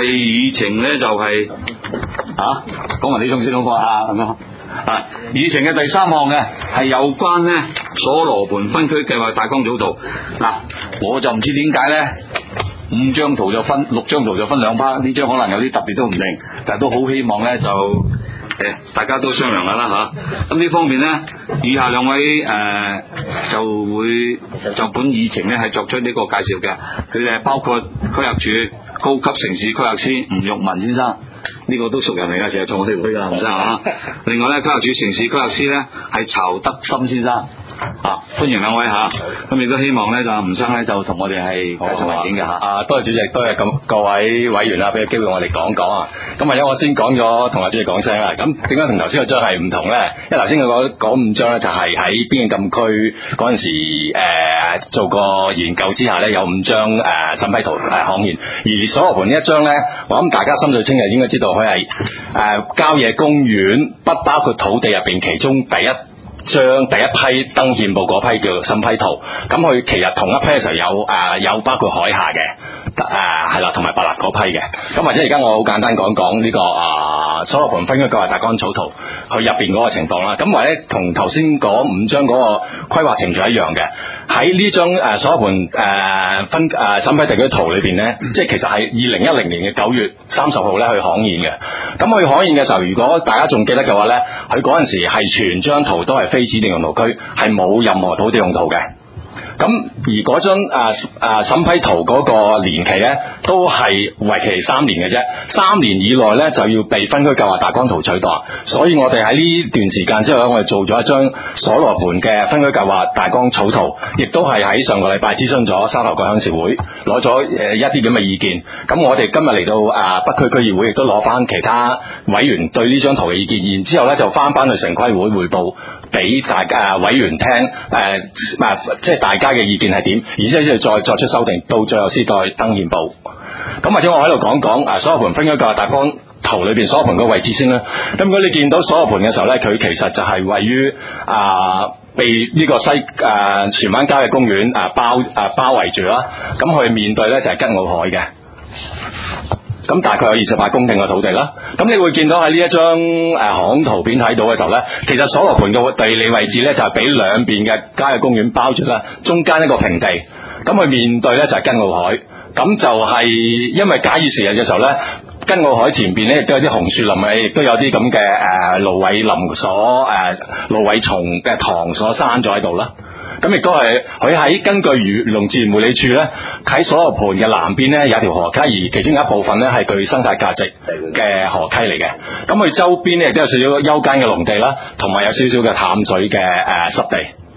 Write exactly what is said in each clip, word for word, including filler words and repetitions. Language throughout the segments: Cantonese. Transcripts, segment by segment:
議程咧就係、是、啊，講埋呢種先好過啊，咁樣啊。議程嘅第三項嘅係有關咧鎖羅盆分區計劃大綱草圖。嗱、啊，我就唔知點解咧，五張圖就分六張圖就分兩 part， 呢張可能有啲特別都唔定，但係都好希望咧就誒大家都商量下啦吓。咁、啊、呢方面咧，以下兩位誒、呃、就會就本議程咧係作出呢個介紹嘅，佢哋係包括規劃署高級城市規劃師吳玉文先生，呢、這個都熟人嚟噶，成日做我哋區噶吳生啊。另外咧，規劃署城市規劃師咧係曹德森先生。啊，歡迎兩位吓，咁亦都希望咧就吳生咧就同我哋係介紹環境嘅吓。 啊，多謝主席，多謝咁各位委員啦，俾個機會我哋講講啊。咁或者我先講咗，同阿主席講聲啦。咁點解同頭先嗰張係唔同咧？因為頭先嗰嗰五張咧就係喺邊境禁區嗰陣時誒、呃、做過研究之下咧，有五張誒審批圖誒刊憲，而鎖羅盆呢一張咧，我諗大家心水清就應該知道佢係誒郊野公園，不包括土地入邊其中第一將第一批登憲報嗰批叫審批圖，咁佢其實同一批嘅時候有誒、呃、有包括海下嘅誒係啦，同埋白立嗰批嘅。咁或者而家我好簡單講講呢個啊鎖羅盆分區計劃大綱草圖佢入邊嗰個情況啦。咁或者同頭先嗰五張嗰個規劃程序一樣嘅，喺呢張誒鎖羅盆誒分誒審批地區圖裏邊咧，即係其實係二零一零年嘅九月三十號咧去刊憲嘅。咁佢刊憲嘅時候，如果大家仲記得嘅話咧，佢嗰陣時係全張圖都係非指定用途區，係冇任何土地用途嘅。咁而嗰張誒誒審批圖嗰個年期咧，都係為期三年嘅啫。三年以內咧就要被分區計劃大綱圖取代。所以我哋喺呢段時間之後咧，我哋做咗一張鎖羅盆嘅分區計劃大綱草圖，亦都係喺上個禮拜諮詢咗沙頭角鄉事會，攞咗誒一啲咁嘅意見。咁我哋今日嚟到誒北區區議會，亦都攞翻其他委員對呢張圖嘅意見，然之後咧就翻翻去城規會匯報俾大家委員聽，誒、呃、即係大家嘅意見係點，而且再作出修訂，到最後先再登憲報。咁或者我喺度講講誒鎖羅盆分區計劃大綱圖裏邊鎖羅盆個位置先啦。咁如果你見到鎖羅盆嘅時候咧，佢其實就係位於啊、呃、被呢個西誒荃灣郊野公園誒、呃、包誒、呃、包圍住啦。咁佢面對咧就係吉澳海嘅。咁大概有二十八公頃嘅土地啦。咁你會見到喺呢一張誒航圖片睇到嘅時候咧，其實鎖羅盆嘅地理位置咧就係俾兩邊嘅郊野公園包住啦，中間一個平地。咁佢面對咧就係吉澳海。咁就係因為假以時日嘅時候咧，吉澳海前邊咧亦都有啲紅樹林啊，亦都有啲咁嘅誒蘆葦林所誒蘆葦叢嘅塘所生咗喺度啦。咁亦都係佢喺根據漁農自然護理署咧，喺鎖羅盆嘅南邊咧有條河溪，而其中有一部分咧係具生態價值嘅河溪嚟嘅。咁佢周邊咧亦都有少少幽間嘅農地啦，同埋有少少嘅淡水嘅誒濕地。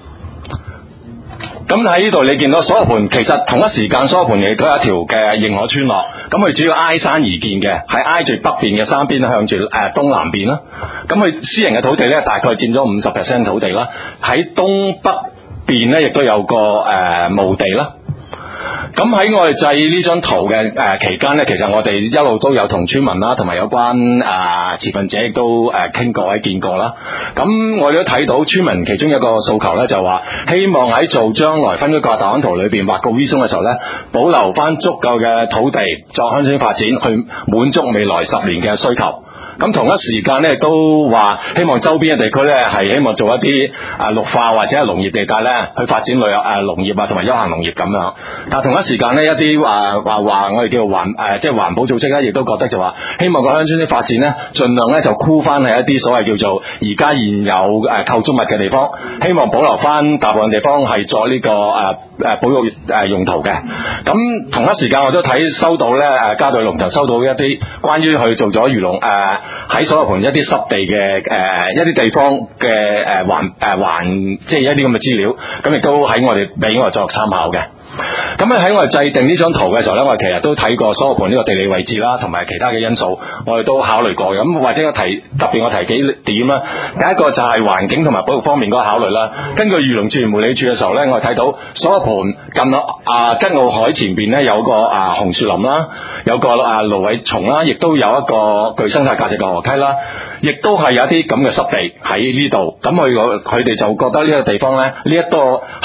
咁喺呢度你見到鎖羅盆，其實同一時間鎖羅盆亦都有一條嘅認可村落，咁佢主要挨山而建嘅，係挨住北邊嘅山邊向住誒東南邊啦。咁佢私人嘅土地咧，大概佔咗五十 percent 土地啦。喺東北邊咧，亦都有個誒墓地啦。咁喺我哋製呢張圖嘅誒、呃、期間咧，其實我哋一路都有同村民啦，同埋有關誒、呃、持份者亦都誒傾過、喺見過啦。咁我哋都睇到村民其中一個訴求咧，就話希望喺做將來分區計劃大綱圖裏邊劃個 V 松嘅時候咧，保留翻足夠嘅土地作鄉村發展，去滿足未來十年嘅需求。咁同一時間咧，都話希望周邊嘅地區咧，係希望做一啲啊綠化或者係農業地帶咧，去發展旅遊誒農業啊，同埋休閒農業咁樣。但係同一時間咧，一啲話話話我哋叫做環誒、呃，即係環保組織咧，亦都覺得就話希望個鄉村啲發展咧，盡量咧就箍翻喺一啲所謂叫做而家現有誒構築物嘅地方，希望保留翻大部分地方係作呢、這個誒誒、呃、保育誒用途嘅。咁同一時間我都睇收到咧誒，嘉道龍頭收到一啲關於去做咗漁農誒。呃喺鎖羅盆一啲濕地嘅誒、呃、一啲地方嘅誒環誒環，即係一啲咁嘅資料，咁亦都喺我哋俾我哋作參考嘅。咁咧喺我哋制定呢張圖嘅時候咧，我哋其實都睇過鎖羅盆呢個地理位置啦，同埋其他嘅因素，我哋都考慮過嘅。咁或者我提特別我提幾點啦。第一個就係環境同埋保育方面嗰個考慮啦。根據漁農自然護理署嘅時候咧，我哋睇到鎖羅盆近啊吉澳海前邊咧有個啊紅樹林啦，有個啊蘆葦叢啦，亦都有一個具生態價值嘅河溪啦，亦都係有一啲咁嘅濕地喺呢度。咁佢佢哋就覺得呢個地方咧，呢一個係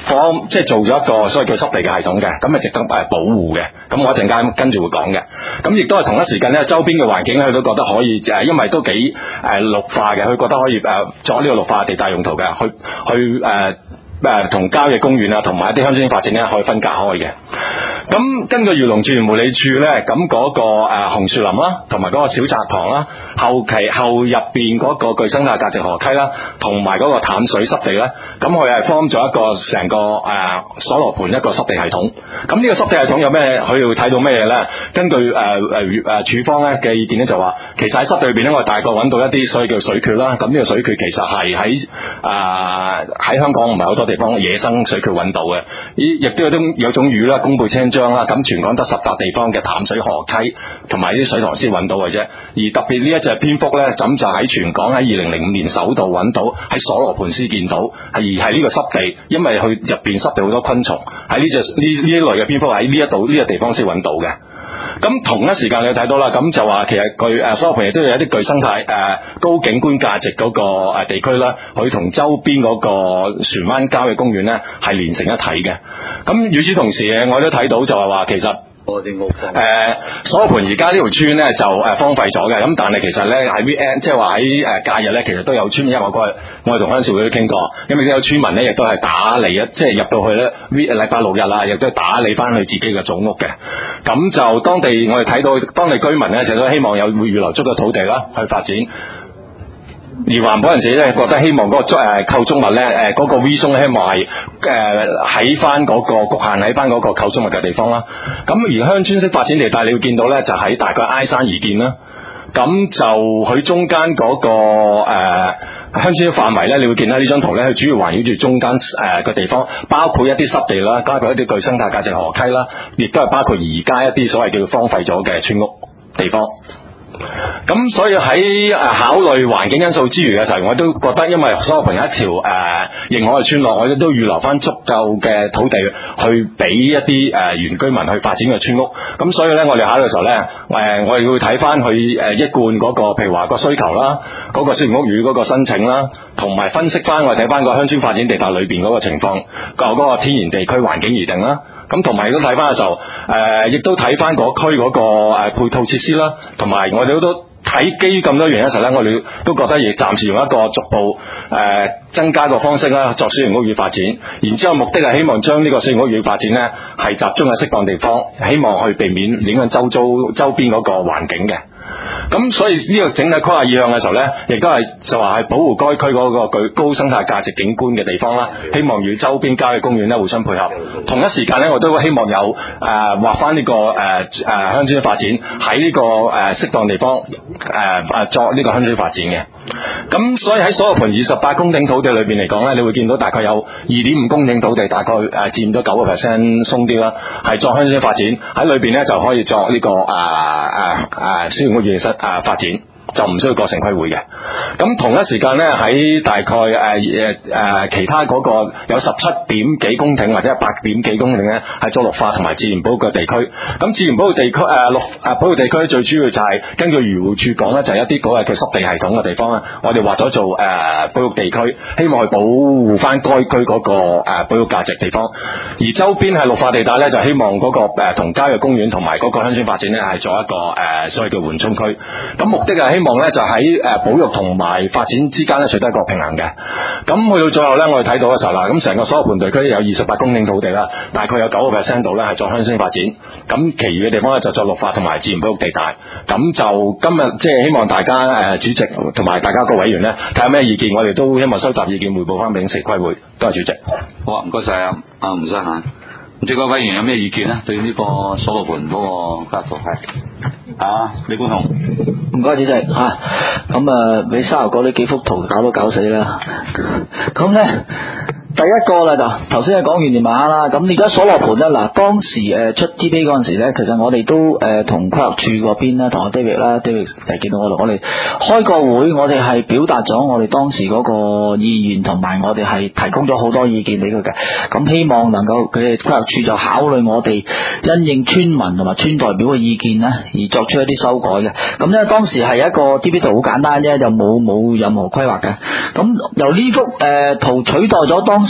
方即係做咗一個所謂叫濕地嘅系統嘅，咁係值得誒保護嘅。咁我一陣間跟住會講嘅。咁亦都係同一時間咧，周邊嘅環境咧，佢都覺得可以誒，因為都幾誒綠化嘅，佢覺得可以誒作呢個綠化地帶用途嘅，去去誒誒同郊野公園啊，同埋一啲鄉村發展咧，可以分隔開嘅。咁根據漁農自然護理處咧，咁嗰個誒紅樹林啦，同埋嗰個小澤塘啦，後期後入邊嗰個具生態價值河溪啦，同埋嗰個淡水濕地咧，咁佢係 form 咗一個成個誒所羅盤一個濕地系統。咁呢個濕地系統有咩？佢要睇到咩嘢咧？根據誒誒誒處方咧嘅意見咧，就話其實喺濕地裏邊咧，我哋大概揾到一啲所謂叫水蕨啦。咁呢個水蕨其實係喺誒喺香港唔係好多地方野生水蕨揾到嘅，亦亦都有種有種魚啦，弓背青章啦。咁全港得十笪地方嘅淡水河溪同埋啲水塘先揾到嘅啫。而特別呢一隻蝙蝠咧，咁就喺全港喺二零零五年首度揾到，喺所羅盤先見到，係而係呢個濕地，因為佢入邊濕地好多昆蟲，喺呢隻呢呢一類嘅蝙蝠喺呢一度呢個地方先揾到嘅。咁同一時間你睇到啦，咁就話其實具誒所羅盤亦都有一啲具生態誒、呃、高景觀價值嗰個誒地區啦，佢同周邊嗰個船灣郊野公園咧係連成一體嘅。咁與此同時誒，我都睇到就係話其實。誒，所羅盤而家呢條村咧就誒荒廢咗嘅，咁但係其實咧喺 weekend 即係話喺誒假日咧，其實都有村民，因為我過去我哋同鄉事會都傾過，因為都有村民咧亦都係打理一，即係入到去咧 week 禮拜六日啦，亦都係打理翻佢自己嘅祖屋嘅。咁就當地我哋睇到當地居民咧，其實都希望有會預留足夠土地啦去發展。而環保人士咧覺得希望嗰、那個誒構築物咧誒嗰個 V 松希望係誒喺翻嗰個局限喺翻嗰個構築物嘅地方啦。咁而鄉村式發展地帶你會見到咧就喺大概挨山而建啦。咁就佢中間嗰、那個誒、呃、鄉村範圍咧，你會見到呢張圖咧，佢主要環繞住中間誒嘅地方，包括一啲濕地啦，包括一啲具生態價值河溪啦，亦都係包括而家一啲所謂叫荒廢咗嘅村屋地方。咁所以喺誒考慮環境因素之餘嘅時候，我都覺得因為所羅盤有一條誒認可嘅村落，我哋都預留翻足夠嘅土地去俾一啲誒、呃、原居民去發展嘅村屋。咁所以咧，我哋考慮嘅時候咧，誒、呃、我哋會睇翻佢誒一貫嗰個譬如話個需求啦，嗰、那個小型屋宇嗰個申請啦，同埋分析翻我哋睇翻個鄉村發展地帶裏邊嗰個情況，個嗰個天然地區環境而定啦。咁同埋亦都睇翻嘅時候，誒、呃，亦都睇翻嗰區嗰個誒配套設施啦，同埋我哋都睇基於咁多原因嘅時候咧，我哋都覺得亦暫時用一個逐步誒、呃、增加個方式啦，作小型屋宇發展。然之後目的係希望將呢個小型屋宇發展咧係集中喺適當地方，希望去避免影響周遭周邊嗰個環境嘅。咁所以呢個整體規劃意向嘅時候咧，亦都係就話係保護該區嗰個具高生態價值景觀嘅地方啦。希望與周邊郊野公園咧互相配合。同一時間咧，我都希望有誒劃翻呢個誒誒鄉村發展喺呢個誒適當地方誒誒、呃、作呢個鄉村發展嘅。咁所以喺所羅盤二十八公頃土地裏邊嚟講咧，你會見到大概有二點五公頃土地，大概誒佔咗九個 percent 鬆啲啦，係作鄉村發展喺裏邊咧就可以作呢、這個誒誒誒小型屋宇室誒發展。就唔需要過城規會嘅。咁同一時間咧，喺大概誒誒誒其他嗰個有十七點幾公頃或者係八點幾公頃咧，係做綠化同埋自然保護嘅地區。咁自然保護地區誒綠誒保護地區最主要就係根據漁護署講咧，就係一啲嗰個叫濕地系統嘅地方啦。我哋劃咗做誒、呃、保育地區，希望去保護翻該區嗰個誒保育價值地方。而周邊係綠化地帶咧，就希望嗰、那個誒同郊野公園同埋嗰個鄉村發展咧，係做一個誒、呃、所謂叫緩衝區。咁目的係希望咧就喺誒保育同埋發展之間咧取得一個平衡嘅。咁去到最後咧，我哋睇到嘅時候啦，咁成個所羅盤地區有二十八公頃土地啦，大概有九個 percent 度咧係作鄉村發展，咁其餘嘅地方咧就作綠化同埋自然保育地帶。咁就今日即係希望大家誒、呃、主席同埋大家個委員咧睇下咩意見，我哋都希望收集意見匯報翻俾城規會。多謝主席。 好啊，唔該晒啊，阿吳生嚇。唔知各位委員有咩意見咧？對呢個所羅盤嗰個格局係啊，李冠雄。 唔該主席嚇，咁啊俾沙頭角呢幾幅圖搞都搞死啦。咁咧第一個啦就頭先係講完年馬啦，咁而家所羅盤咧嗱，當時誒出 T P 嗰陣時咧，其實我哋都誒同規劃處嗰邊啦，同阿 David 啦 ，David 誒見到我哋，我哋開個會，我哋係表達咗我哋當時嗰個意願，同埋我哋係提供咗好多意見俾佢嘅。咁希望能夠佢哋規劃處就考慮我哋因應村民同埋村代表嘅意見咧，而作出一啲修改嘅。咁咧當時係一個 T P 圖好簡單啫，就冇冇任何規劃嘅。咁由呢幅誒圖取代咗當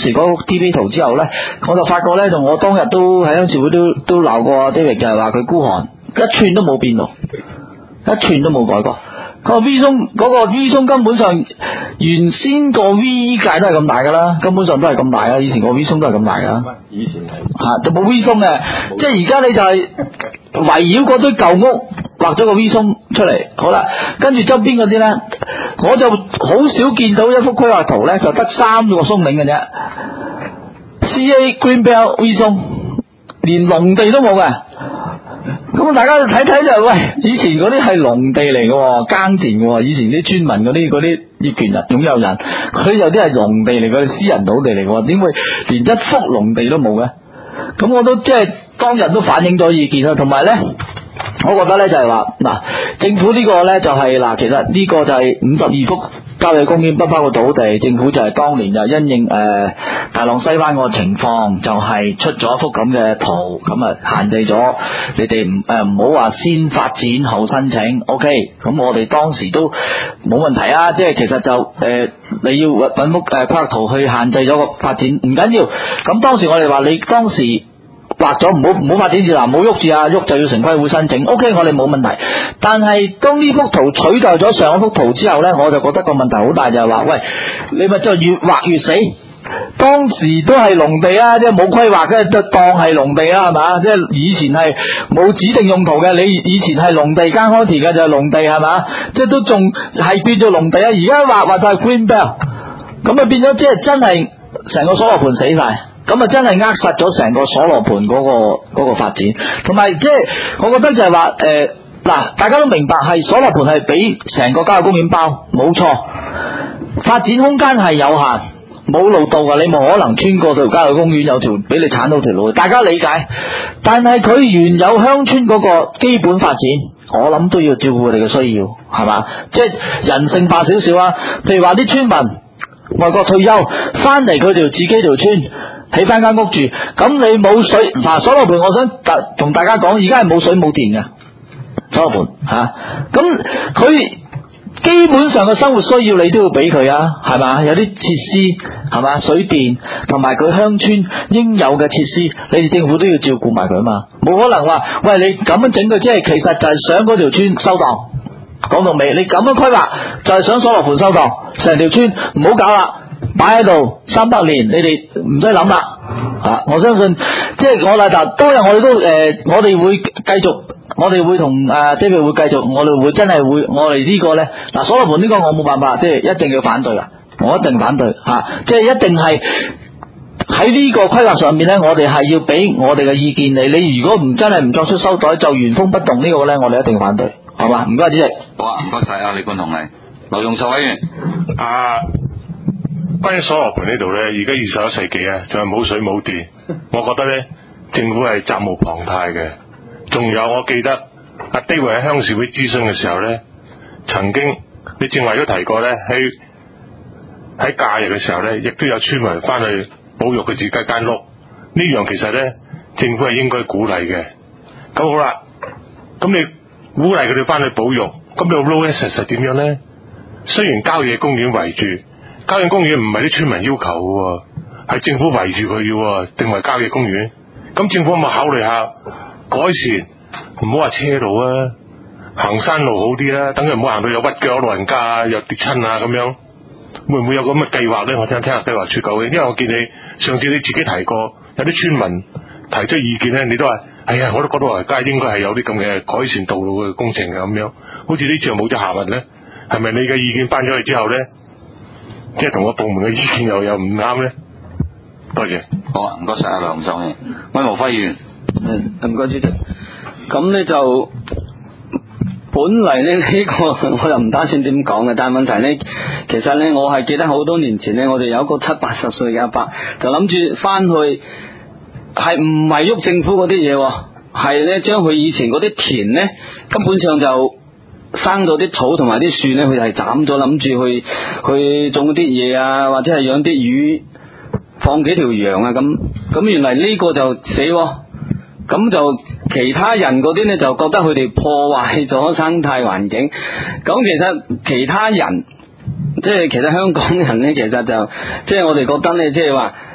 時嗰個 T V 圖之後咧，我就發覺咧，就我當日都喺鄉事會都都鬧過 David， 就係話佢孤寒，一寸都冇變到，一寸都冇改過。個 V 松嗰個 V 松根本上原先個 V 界都係咁大噶啦，根本上都係咁大啦，以前個 V 松都係咁大噶。 以前係吓就冇 V 松嘅，即係而家你就係圍繞嗰堆舊屋畫咗個 V 松出嚟，好啦，跟住周邊嗰啲咧，我就好少見到一幅規劃圖咧，就得三個松嶺嘅啫 ，C A Green Belt V 松，連農地都冇嘅。咁大家睇睇就係、喂，以前嗰啲係農地嚟嘅，耕田嘅，以前啲村民嗰啲嗰啲業權人、擁有人，佢有啲係農地嚟嘅，私人土地嚟嘅，點會連一幅農地都冇嘅？咁我都即係當日都反映咗意見啦，同埋咧，我覺得咧就係話嗱，政府呢個咧就係、是、嗱，其實呢個就係五十二幅郊野公園不包括土地，政府就係當年就因應誒、呃、大浪西灣個情況，就係、是、出咗一幅咁嘅圖，咁啊限制咗你哋唔誒唔好話先發展後申請 ，OK， 咁我哋當時都冇問題啊，即係其實就誒、呃、你要揾幅誒規劃圖去限制咗個發展，唔緊要，咁當時我哋話你當時畫咗唔好唔好發展住嗱，唔好喐住啊，喐就要城規會申請 ，OK， 我哋冇問題。但係當呢幅圖取代咗上一幅圖之後呢，我就覺得個問題好大，就係話，喂，你咪就越畫越死。當時都係農地啊，即係冇規劃嘅，就當係農地啦，係嘛？即係以前係冇指定用途嘅，你以前係農地耕開田嘅就係農地，係嘛？即係都仲係變咗農地啊！而家畫畫就係 Green Belt， 咁啊變咗即係真係成個所羅盤死晒。咁啊，真係扼殺咗成個所羅盤嗰個嗰個發展，同埋即係我覺得就係話誒嗱，大家都明白係所羅盤係俾成個郊野公園包，冇錯，發展空間係有限，冇路道噶，你冇可能穿過條郊野公園有條俾你鏟到條路，大家理解。但係佢原有鄉村嗰個基本發展，我諗都要照顧佢哋嘅需要，係嘛？即係人性化少少啊。譬如話啲村民外國退休翻嚟，佢條自己條村。起翻間屋住，咁你冇水嗱，所羅盤我想同大家講，而家係冇水冇電嘅所羅盤吓，咁佢基本上嘅生活需要你都要俾佢啊，係嘛？有啲設施係嘛，水電同埋佢鄉村應有嘅設施，你哋政府都要照顧埋佢啊嘛，冇可能話喂你咁樣整佢，即係其實就係想嗰條村收檔，講到尾你咁樣規劃就係想所羅盤收檔，成條村唔好搞啦。擺喺度三百年，你哋唔使諗啦啊！我相信即係我啦，嗱，當日我哋都誒、呃，我哋會繼續，我哋會同誒 David 會繼續，我哋會真係會，我哋呢個咧嗱，所羅盤呢個我冇辦法，即係一定要反對啦，我一定反對吓、啊，即係一定係喺呢個規劃上面咧，我哋係要俾我哋嘅意見你，你如果唔真係唔作出修改，就原封不動呢個咧，我哋一定反對，好嘛？唔該，主席。 好啊，唔該晒啊，李冠同你，劉永壽委員啊。關於所羅盤呢度呢，而家二十一世紀啊，仲係冇水冇電，我覺得呢，政府係責無旁貸嘅。仲有，我記得阿 David 喺鄉事會諮詢嘅時候呢，曾經你正話都提過呢，喺喺假日嘅時候呢，亦都有村民翻去保育佢自己間屋。呢樣其實呢，政府係應該鼓勵嘅。咁好啦，咁你鼓勵佢哋翻去保育，咁你 low access 係點樣呢？雖然郊野公園圍住。郊野公園唔係啲村民要求嘅，係政府圍住佢要定為郊野公園。咁政府有冇考慮下改善？唔好話車路啊，行山路好啲啦，等佢唔好行到有屈腳老人家啊，有跌親啊咁樣。會唔會有咁嘅計劃咧？我聽聽下計劃處究竟，因為我見你上次你自己提過，有啲村民提出意見咧，你都話，哎呀，我都覺得老人家應該係有啲咁嘅改善道路嘅工程啊咁樣。好似呢次又冇咗下文咧，係咪你嘅意見翻咗去之後咧？即係同個部門嘅意見又有唔啱咧？多謝。 好啊，唔該晒阿梁秀英，溫無輝議員。 嗯，唔該主席。咁咧就本嚟咧呢個我又唔打算點講嘅，但係問題咧，其實咧我係記得好多年前咧，我哋有一個七八十歲嘅阿伯，就諗住翻去係唔係喐政府嗰啲嘢，係咧將佢以前嗰啲田咧根本上就生咗啲草同埋啲樹咧，佢係斬咗，諗住去去種啲嘢啊，或者係養啲魚，放幾條羊啊咁。咁原來呢個就死，咁就其他人嗰啲咧就覺得佢哋破壞咗生態環境。咁其實其他人，即係其實香港人咧，其實就即係我哋覺得咧，即係話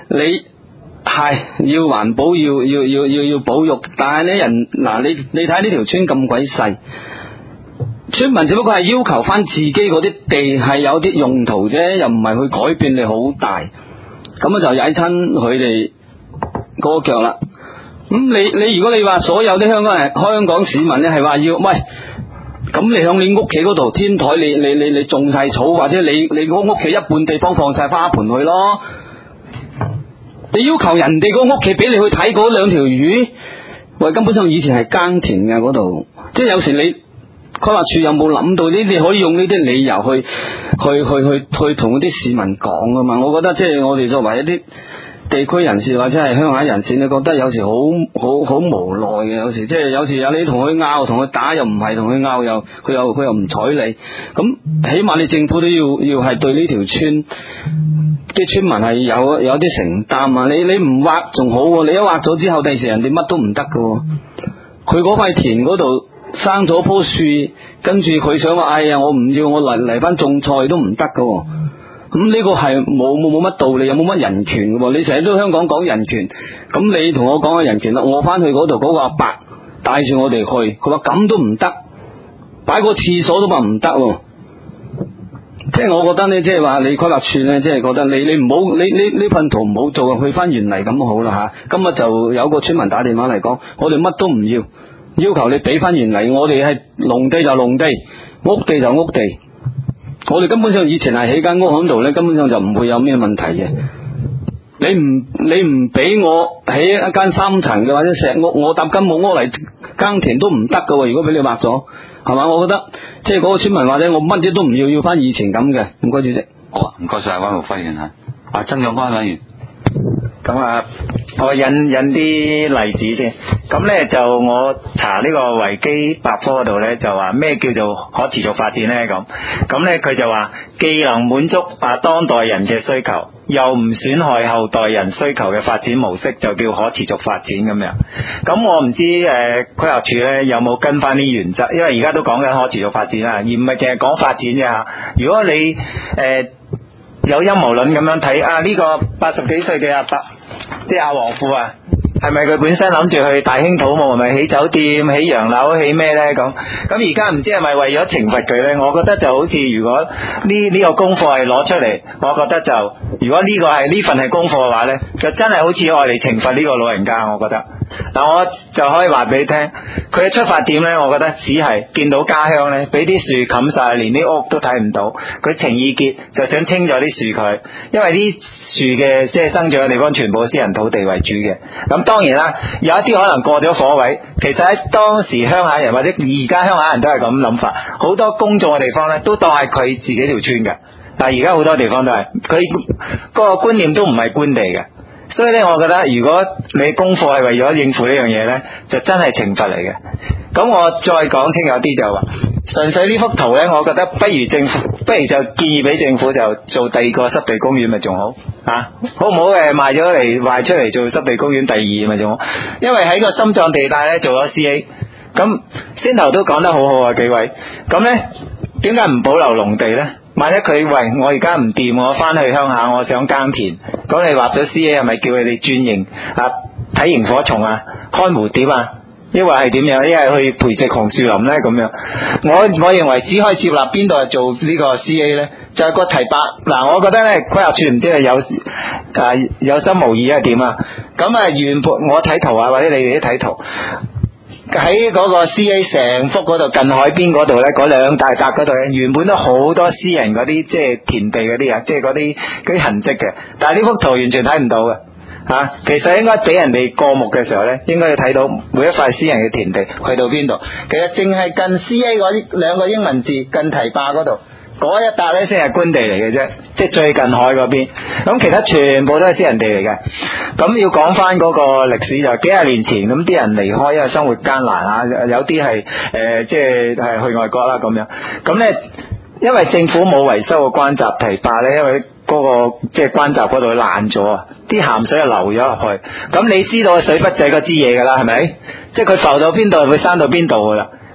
你係要環保，要要要要要保育，但係咧人嗱，你你睇呢條村咁鬼細，村民只不過係要求翻自己嗰啲地係有啲用途啫，又唔係去改變你好大，咁啊就踩親佢哋嗰個腳啦。咁你你如果你話所有啲香港人香港市民咧係話要喂，咁你響你屋企嗰度天台你你你你種晒草，或者你你嗰屋企一半地方放晒花盆去咯。你要求人哋個屋企俾你去睇嗰兩條魚，喂，根本上以前係耕田嘅嗰度，即係有時你規劃處有冇諗到呢？你可以用呢啲理由去去去去去同啲市民講噶嘛？我覺得即係我哋作為一啲地區人士或者係鄉下人士，你覺得有時好好好無奈嘅，有時即係有時有你同佢拗，同佢打又唔係，同佢拗又佢又佢又唔睬你，咁起碼你政府都要要係對呢條村啲村民係有有啲承擔啊！你你唔挖仲好喎，你一挖咗之後，第時人哋乜都唔得噶。佢嗰塊田嗰度生咗棵樹，跟住佢想話：哎呀，我唔要，我嚟嚟翻種菜都唔得噶。咁呢個係冇冇冇乜道理，又冇乜人權噶。你成日都香港講人權，咁你同我講下人權啦。我翻去嗰度嗰個阿伯帶住我哋去，佢話咁都唔得，擺個廁所都話唔得。即係我覺得咧，即係話你規劃處咧，即係覺得你你唔好，你呢呢份圖唔好做，去翻原嚟咁好啦吓。今日就有個村民打電話嚟講，我哋乜都唔要，要求你俾翻原嚟，我哋係農地就農地，屋地就屋地。我哋根本上以前係起間屋喺度咧，根本上就唔會有咩問題嘅。你唔你唔俾我起一間三層嘅或者石屋，我搭間木屋嚟耕田都唔得噶。如果俾你劃咗，係嘛？我覺得即係嗰個村民或者我乜嘢都唔要，要翻以前咁嘅。唔該主席。 好啊，唔該晒溫浩輝嘅吓。啊，曾長關委員。 咁啊，我引引啲例子先。咁咧就我查呢個維基百科嗰度咧，就話咩叫做可持續發展咧？咁咁咧佢就話既能滿足啊當代人嘅需求，又唔損害後代人需求嘅發展模式，就叫可持續發展咁樣。咁我唔知誒規劃處咧有冇跟翻啲原則，因為而家都講緊可持續發展啦，而唔係淨係講發展啫吓。如果你誒、呃、有陰謀論咁樣睇啊，呢、這個八十幾歲嘅阿伯，即係阿黃富啊，係咪佢本身諗住去大興土木，係咪起酒店、起洋樓、起咩呢？咁咁而家唔知係咪為咗懲罰佢呢？我覺得就好似如果呢呢、這個功課係攞出嚟，我覺得就如果呢個係呢份係功課嘅話呢，就真係好似愛嚟懲罰呢個老人家，我覺得。嗱，我就可以話俾你聽，佢嘅出發點呢，我覺得只係見到家鄉呢，俾啲樹冚晒，連啲屋都睇唔到。佢情意結就想清咗啲樹佢，因為啲樹嘅即係生長嘅地方全部私人土地為主嘅。咁當然啦，有一啲可能過咗火位，其實喺當時鄉下人或者而家鄉下人都係咁諗法，好多公眾嘅地方呢，都當係佢自己條村嘅。但係而家好多地方都係佢嗰個觀念都唔係官地嘅。所以咧，我覺得如果你功課係為咗應付呢樣嘢呢，就真係懲罰嚟嘅。咁我再講清楚啲就話，純粹呢幅圖呢，我覺得不如政府，不如就建議俾政府就做第二個濕地公園咪仲好啊？好唔好誒？賣咗嚟賣出嚟做濕地公園第二咪仲好？因為喺個心臟地帶呢做咗 C A， 咁先頭都講得好好啊幾位。咁呢點解唔保留農地呢？萬一佢喂我而家唔掂，我翻去鄉下，我想耕田，咁你畫咗 C A 係咪叫佢哋轉型啊？睇螢火蟲啊，看蝴蝶啊，抑或係點樣？抑係去培植紅樹林呢？咁樣？我我認為只可以接納邊度係做呢個 C A 呢？就係、是、個堤壩。嗱，我覺得呢規劃處唔知係有啊有心無意係點啊？咁啊原本我睇圖啊，或者你哋都睇圖。喺嗰個 C A 成幅嗰度近海邊嗰度呢，嗰兩大笪嗰度呢，原本都好多私人嗰啲即係田地嗰啲啊，即係嗰啲嗰啲痕跡嘅。但係呢幅圖完全睇唔到嘅吓、啊，其實應該俾人哋過目嘅時候呢，應該要睇到每一塊私人嘅田地去到邊度。其實淨係近 C A 嗰啲兩個英文字近堤壩嗰度。嗰一笪咧先係官地嚟嘅啫，即係最近海嗰邊，咁其他全部都係私人地嚟嘅。咁要講翻嗰個歷史，就幾廿年前，咁啲人離開，因為生活艱難啊，有啲係誒即係係去外國啦咁樣。咁咧，因為政府冇維修個關閘堤壩咧，因為嗰個即係關閘嗰度爛咗啊，啲鹹水就流咗入去。咁你知道水筆仔嗰支嘢噶啦，係咪？即係佢浮到邊度，會生到邊度噶啦。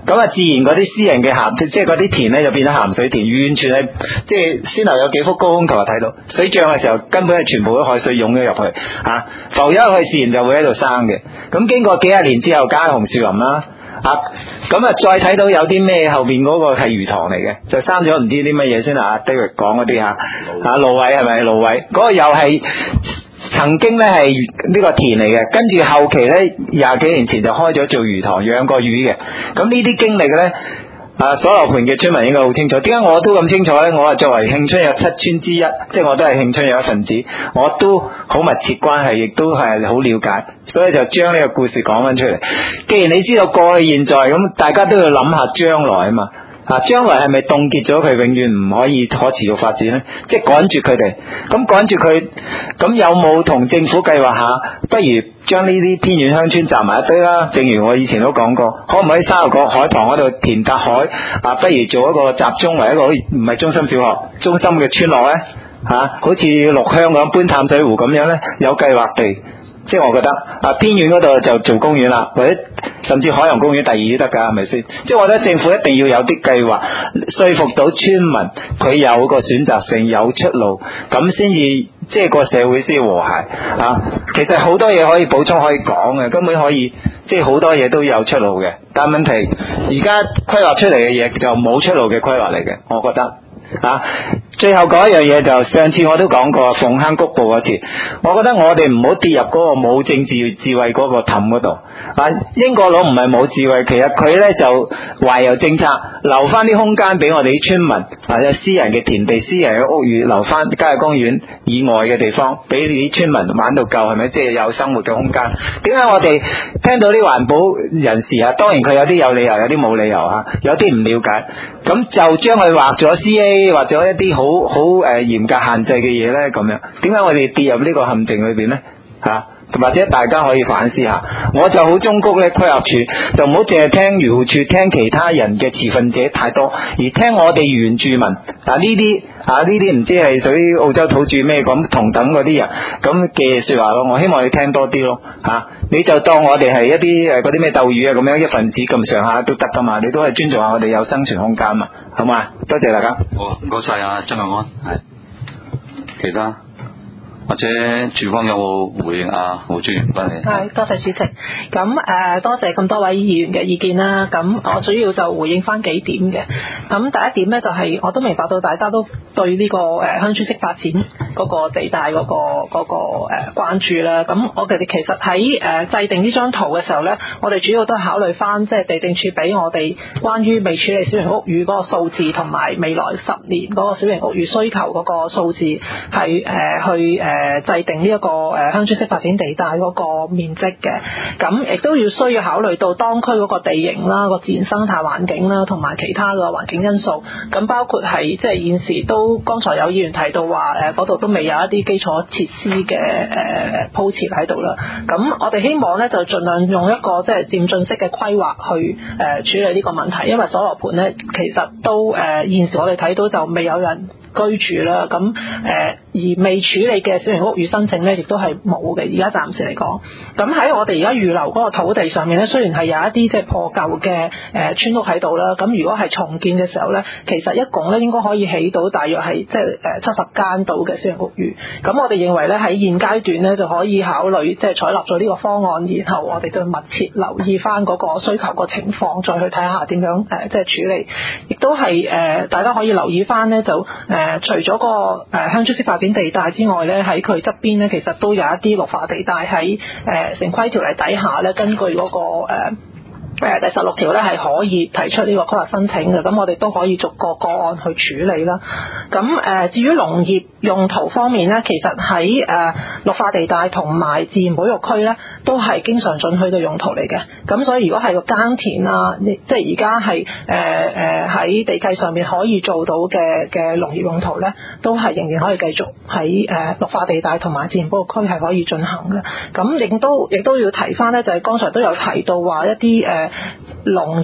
咁啊自然嗰啲私人嘅鹹，即係嗰啲田咧就變咗鹹水田，完全係即係先頭有幾幅高空圖就睇到，水漲嘅時候根本係全部都海水湧咗入去啊，浮咗入去自然就會喺度生嘅。咁經過幾廿年之後加紅樹林啦。啊，咁啊，再睇到有啲咩後面嗰個係魚塘嚟嘅，就生咗唔知啲乜嘢先啊 David 講嗰啲吓，啊蘆葦係咪蘆葦？嗰個又係曾經咧係呢個田嚟嘅，跟住後期咧廿幾年前就開咗做魚塘，養過魚嘅。咁呢啲經歷咧。啊，所羅盤嘅村民應該好清楚，點解我都咁清楚呢？我係作為慶春有七村之一，即係我都係慶春有一份子，我都好密切關係，亦都係好了解，所以就將呢個故事講翻出嚟。既然你知道過去現在，咁大家都要諗下將來啊嘛。啊，將來係咪凍結咗佢，永遠唔可以可持續發展呢？即係趕住佢哋，咁趕住佢，咁有冇同政府計劃下？不如將呢啲偏遠鄉村集埋一堆啦。正如我以前都講過，可唔可以沙頭角海旁嗰度填笪海啊？不如做一個集中為一個唔係中心小學，中心嘅村落呢？吓、啊，好似綠鄉咁搬淡水湖咁樣呢，有計劃地。即係我覺得啊，偏遠嗰度就做公園啦，或者甚至海洋公園第二都得㗎，係咪先？即係我覺得政府一定要有啲計劃，說服到村民佢有個選擇性，有出路，咁先至即係個社會先和諧啊。其實好多嘢可以補充可以講嘅，根本可以即係好多嘢都有出路嘅。但係問題而家規劃出嚟嘅嘢就冇出路嘅規劃嚟嘅，我覺得。啊！最後講一樣嘢，就上次我都講過鳳坑谷部嗰次，我覺得我哋唔好跌入嗰個冇政治智慧嗰個氹嗰度。啊，英國佬唔係冇智慧，其實佢呢就懷柔政策，留翻啲空間俾我哋啲村民，啊有私人嘅田地、私人嘅屋宇，留翻郊野公園以外嘅地方，俾你啲村民玩到夠，係咪？即係有生活嘅空間。點解我哋聽到啲環保人士啊？當然佢有啲有理由，有啲冇理由啊，有啲唔了解，咁就將佢劃咗 C A。或者一啲好好誒嚴格限制嘅嘢呢，咁樣點解我哋跌入呢個陷阱裏邊呢？吓、啊，或者大家可以反思下。我就好忠告呢規劃處就唔好淨係聽漁護處，聽其他人嘅持份者太多，而聽我哋原住民啊呢啲啊呢啲唔知係屬於澳洲土著咩咁同等嗰啲人咁嘅說話咯。我希望你聽多啲咯吓、啊，你就當我哋係一啲誒嗰啲咩鬥魚啊咁樣一份子咁上下都得噶嘛，你都係尊重下我哋有生存空間嘛，好嘛？多謝大家。 好，唔該晒啊，曾永安，係其他。或者處方有冇回應啊？胡專員翻嚟。 係，多謝主席。咁誒、呃，多謝咁多位議員嘅意見啦。咁我主要就回應翻幾點嘅。咁第一點咧，就係、是、我都明白到大家都對呢、這個誒、呃、鄉村式發展嗰個地帶嗰、那個嗰、那個誒、呃、關注啦。咁我哋其實喺誒、呃、制定呢張圖嘅時候咧，我哋主要都係考慮翻即係地政處俾我哋關於未處理小型屋宇嗰個數字，同埋未來十年嗰個小型屋宇需求嗰個數字係誒、呃、去誒。呃誒制定呢一個誒鄉村式發展地帶嗰個面積嘅，咁亦都要需要考慮到當區嗰個地形啦、個自然生態環境啦，同埋其他嘅環境因素。咁包括係即係現時都剛才有議員提到話誒嗰度都未有一啲基礎設施嘅誒鋪設喺度啦。咁我哋希望咧就盡量用一個即係漸進式嘅規劃去誒處理呢個問題，因為所羅盤咧其實都誒現時我哋睇到就未有人居住啦，咁誒、呃、而未處理嘅小型屋宇申請咧，亦都係冇嘅。而家暫時嚟講，咁喺我哋而家預留嗰個土地上面咧，雖然係有一啲即係破舊嘅誒村屋喺度啦，咁如果係重建嘅時候咧，其實一共咧應該可以起到大約係即係誒七十間到嘅小型屋宇。咁我哋認為咧喺現階段咧就可以考慮即係採納咗呢個方案，然後我哋就密切留意翻嗰個需求個情況，再去睇下點樣誒、呃、即係處理。亦都係誒、呃、大家可以留意翻咧就誒。呃誒，除咗個誒鄉村式發展地帶之外咧，喺佢側邊咧，其實都有一啲綠化地帶喺誒城規條例底下咧，根據嗰、那個誒。呃誒第十六條咧係可以提出呢個規劃申請嘅，咁我哋都可以逐個個案去處理啦。咁誒、呃、至於農業用途方面咧，其實喺誒、呃、綠化地帶同埋自然保育區咧，都係經常准許嘅用途嚟嘅。咁所以如果係個耕田啊，即係而家係誒誒喺地契上面可以做到嘅嘅農業用途咧，都係仍然可以繼續喺誒、呃、綠化地帶同埋自然保育區係可以進行嘅。咁亦都亦都要提翻咧，就係、是、剛才都有提到話一啲誒。呃農業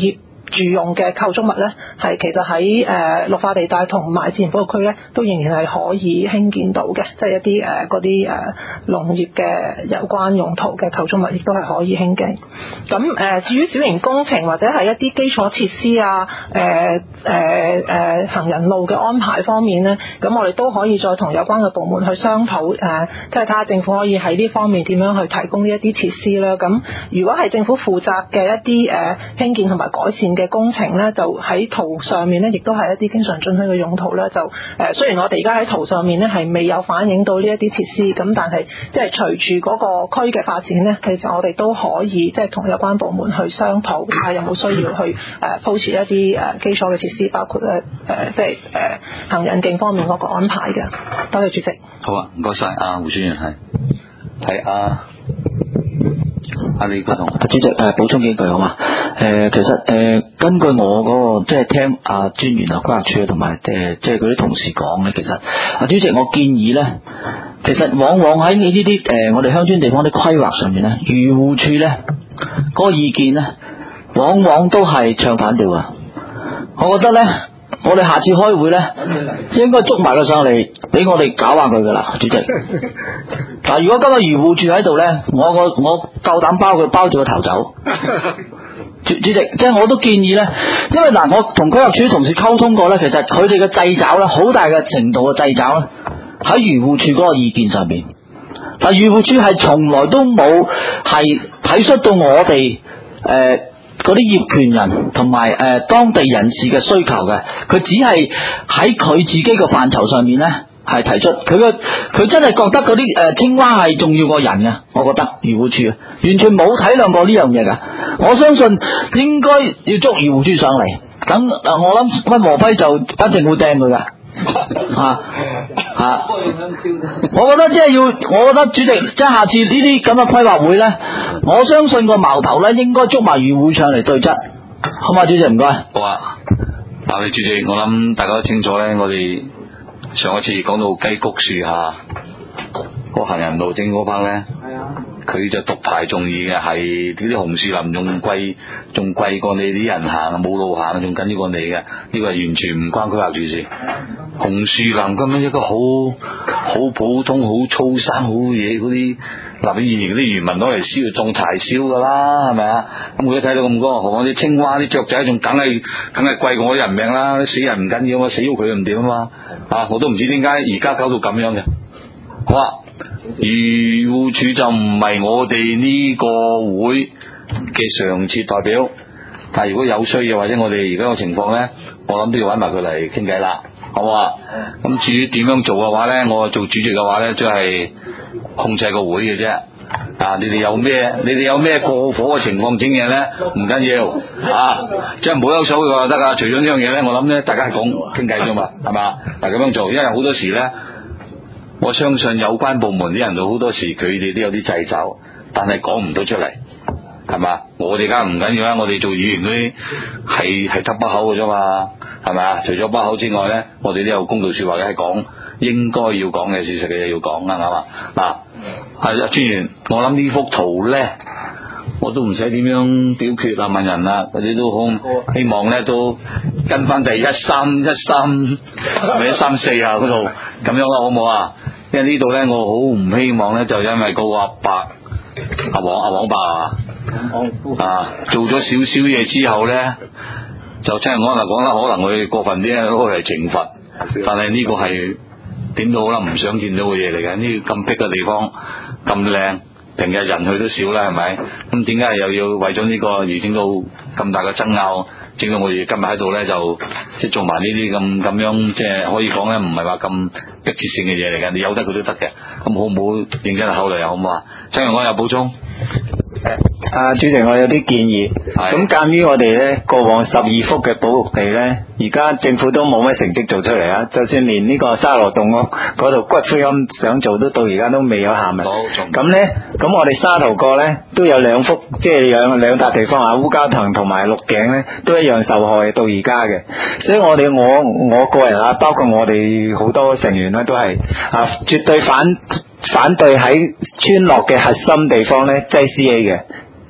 住用嘅構築物咧，係其實喺誒綠化地帶同埋自然保護區咧，都仍然係可以興建到嘅，即係一啲誒嗰啲誒農業嘅有關用途嘅構築物，亦都係可以興建。咁誒、呃、至於小型工程或者係一啲基礎設施啊，誒誒誒行人路嘅安排方面咧，咁我哋都可以再同有關嘅部門去商討，誒即係睇下政府可以喺呢方面點樣去提供呢一啲設施啦。咁如果係政府負責嘅一啲誒興建同埋改善嘅工程咧，就喺圖上面咧，亦都係一啲經常准許嘅用途咧。就誒、呃、雖然我哋而家喺圖上面咧係未有反映到呢一啲設施，咁但係即係隨住嗰個區嘅發展咧，其實我哋都可以即係同有關部門去商討，睇下有冇需要去誒鋪設一啲誒基礎嘅設施，包括咧誒、呃、即係誒、呃、行人徑方面嗰個安排嘅。多謝主席。 好啊，唔該晒啊，胡專員係係啊。啊，李國同主席誒補充幾句好嘛？誒、呃、其實誒、呃、根據我嗰、那個即係聽阿專員啊、規劃處啊同埋誒即係嗰啲同事講咧，其實啊主席我建議咧，其實往往喺你呢啲誒我哋鄉村地方啲規劃上面咧，漁護處咧嗰、那個意見咧，往往都係唱反調啊！我覺得咧，我哋下次開會咧，應該捉埋佢上嚟，俾我哋搞下佢噶啦，主席。嗱，如果今日漁護處喺度咧，我個我夠膽包佢包住個頭走。主主席，即係我都建議咧，因為嗱，我同規劃處同事溝通過咧，其實佢哋嘅掣肘咧，好大嘅程度嘅掣肘咧，喺漁護處嗰個意見上邊。但漁護處係從來都冇係體恤到我哋誒嗰啲業權人同埋誒當地人士嘅需求嘅，佢只係喺佢自己個範疇上面咧。係提出佢個佢真係覺得嗰啲誒青蛙係重要過人嘅，我覺得漁護處完全冇體諒過呢樣嘢噶。我相信應該要捉漁護處上嚟，咁嗱我諗溫和批就一定會掟佢噶嚇嚇。我覺得即係要，我覺得主席即係下次呢啲咁嘅規劃會咧，我相信個矛頭咧應該捉埋漁護上嚟對質，好嘛？主席唔該。 好啊，嗱，你主席，我諗大家都清楚咧，我哋。上一次講到雞谷樹下個行人路正嗰 part 咧，佢就獨排眾議嘅，係啲紅樹林仲貴，仲貴過你啲人行，冇路行仲緊要過你嘅，呢、這個係完全唔關規劃處事。紅樹林咁樣一個好好普通、好粗生、好嘢嗰啲，嗱你以前嗰啲漁民攞嚟燒，種柴燒噶啦，係咪啊？咁佢都睇到咁多，何況啲青蛙、啲雀仔，仲梗係梗係貴過我啲人命啦！死人唔緊要啊，死咗佢唔掂啊嘛！啊，我都唔知點解而家搞到咁樣嘅。好啊，漁護處就唔係我哋呢個會嘅常設代表，但係如果有需要或者我哋而家個情況咧，我諗都要揾埋佢嚟傾偈啦。好啊，咁至於點樣做嘅話咧，我做主席嘅話咧，即係控制個會嘅啫。啊，你哋有咩？你哋有咩過火嘅情況整嘢咧？唔緊要啊，即係冇有手嘅就得噶。除咗呢樣嘢咧，我諗咧，大家係講傾偈啫嘛，係嘛？嗱咁樣做，因為好多時咧，我相信有關部門啲人都好多時佢哋都有啲掣肘，但係講唔到出嚟，係嘛？我哋梗係唔緊要啦，我哋做議員嗰啲係係得把口嘅啫嘛。係咪啊？除咗把口之外咧，我哋都有公道說話嘅，係講應該要講嘅事實嘅嘢要講，啱嘛？嗱，係啊，專員，我諗呢幅圖咧，我都唔使點樣表決啊，問人啦，佢哋都好希望咧都跟翻第一三一三或者三四啊嗰度咁樣啦，好唔好啊？因為呢度咧，我好唔希望咧，就因為個阿伯阿黃阿黃伯啊，啊做咗少少嘢之後咧。就聽人講啦，講得可能佢過分啲咧，都係懲罰。但係呢個係點都好啦，唔想見到嘅嘢嚟嘅。呢個咁逼嘅地方，咁靚，平日人去都少啦，係咪？咁點解又要為咗呢個而整到咁大嘅爭拗？整到我哋今日喺度咧，就即係做埋呢啲咁咁樣，即係可以講咧，唔係話咁迫切性嘅嘢嚟嘅。你有得佢都得嘅。咁好唔好認真考慮啊？好唔好啊？張陽我有補充。 啊，主席，我有啲建議。咁鑒於我哋咧過往十二幅嘅保育地咧，而家政府都冇乜成績做出嚟啊！就算連呢個沙羅洞嗰度骨灰龕想做，都到而家都未有下文。咁咧，咁我哋沙頭角咧都有兩幅，即係兩兩笪地方啊，烏蛟騰同埋鹿頸咧，都一樣受害到而家嘅。所以我哋我我個人啊，包括我哋好多成員咧，都係啊絕對反反對喺村落嘅核心地方咧擠 C A 嘅。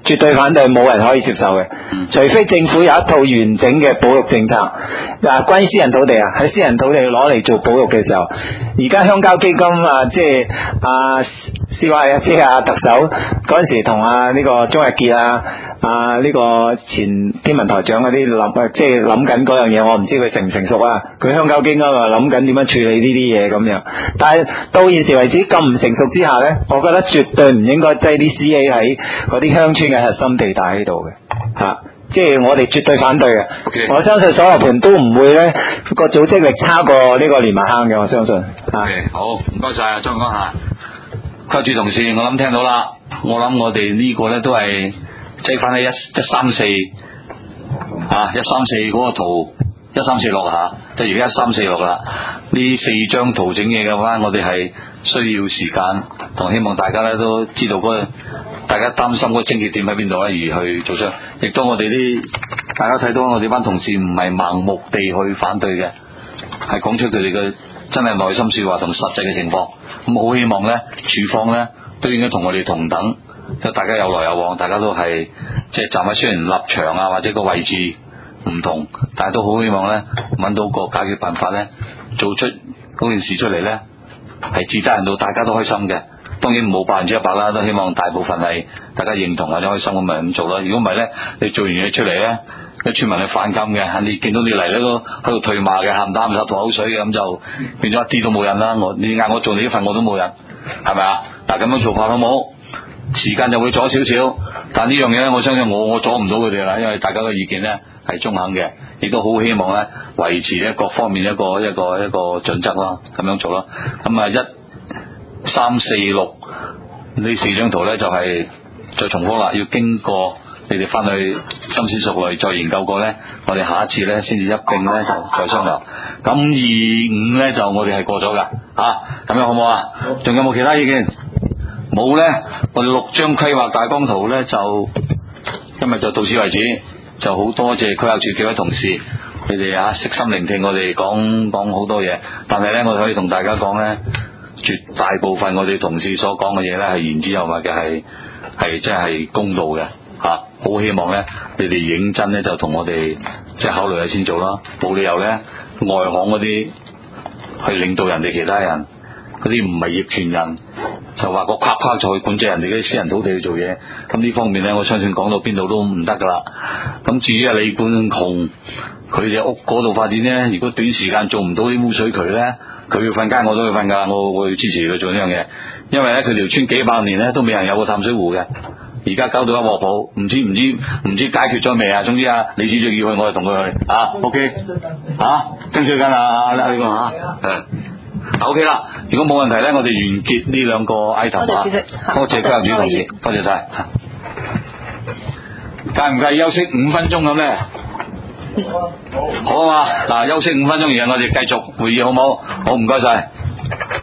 絕對反對，冇人可以接受嘅。除非政府有一套完整嘅保育政策。嗱，關於私人土地啊，喺私人土地攞嚟做保育嘅時候，而家鄉郊基金啊，即係啊 C Y 啊，即係啊特首嗰陣時同啊呢個鍾逸傑啊啊呢個前天文台長嗰啲諗，即係諗緊嗰樣嘢，我唔知佢成唔成熟啊。佢鄉郊基金啊諗緊點樣處理呢啲嘢咁樣，但係到現時為止咁唔成熟之下呢，我覺得絕對唔應該擠啲 C A 喺嗰啲鄉村嘅核心地帶喺度嘅嚇。即係我哋絕對反對嘅。Okay. 我相信所羅盤都唔會咧個組織力差過呢個連埋坑嘅，我相信。 Okay. 好，唔該晒啊，張講下。規主同事，我諗聽到啦。我諗我哋呢個咧都係即係翻喺一一三四啊，一三四嗰個圖，一三四六吓，即係而家一三四六啦。呢四張圖整嘢嘅話，我哋係需要時間，同希望大家咧都知道嗰個。大家擔心嗰個症結點喺邊度咧，而去做出，亦都我哋啲大家睇到我哋班同事唔係盲目地去反對嘅，係講出佢哋嘅真係內心說話同實際嘅情況。咁好希望咧，處方咧都應該同我哋同等，即係大家有來有往，大家都係即係站喺雖然立場啊或者個位置唔同，但係都好希望咧揾到個解決辦法咧，做出嗰件事出嚟咧係自責人到大家都開心嘅。當然冇百分之一百啦，都希望大部分係大家認同或者開心咁咪咁做啦。如果唔係咧，你做完嘢出嚟咧，啲村民係反感嘅，你見到你嚟咧都喺度退罵嘅，喊打唔打吐口水嘅，咁就變咗一啲都冇癮啦。我你嗌我做你呢份我都冇癮，係咪啊？嗱，咁樣做法好冇？時間就會阻少少，但呢樣嘢咧，我相信我我阻唔到佢哋啦，因為大家嘅意見咧係中肯嘅，亦都好希望咧維持咧各方面一個一個一個準則啦，咁樣做啦。咁啊一。三四六呢四張圖咧就係、是、再重複啦，要經過你哋翻去深思熟慮再研究過咧，我哋下一次咧先至一併咧就再商量。咁二五咧就我哋係過咗噶吓，咁、啊、樣好唔好啊？仲有冇其他意見？冇咧，我哋六張規劃大綱圖咧就今日就到此為止，就好多謝規劃處幾位同事，你哋啊悉心聆聽我哋講講好多嘢，但係咧我哋可以同大家講咧。絕大部分我哋同事所講嘅嘢咧係言之有物嘅，係係即係公道嘅吓，好、啊、希望咧你哋認真咧就同我哋即係考慮下先做啦，冇理由咧外行嗰啲去領導人哋其他人，嗰啲唔係業權人就話個框框就去管制人哋啲私人土地去做嘢，咁呢方面咧我相信講到邊度都唔得噶啦。咁至於啊李冠雄佢哋屋嗰度發展咧，如果短時間做唔到啲污水渠咧，佢要瞓街我都要瞓噶，我會支持佢做呢樣嘢，因為咧佢條村幾百年咧都未人有個淡水湖嘅，而家搞到一鑊泡，唔知唔知唔知解決咗未啊？總之啊，李主席要去我就同佢去啊 ，OK 啊，跟住緊啊呢個吓，係 OK 啦。如果冇問題咧，我哋完結呢兩個 item 啊，多謝規劃主同事，多謝晒。介唔介意休息五分鐘咁咧？好啊嘛，嗱，休息五分鐘，然後我哋繼續會議好唔好？好，唔該晒。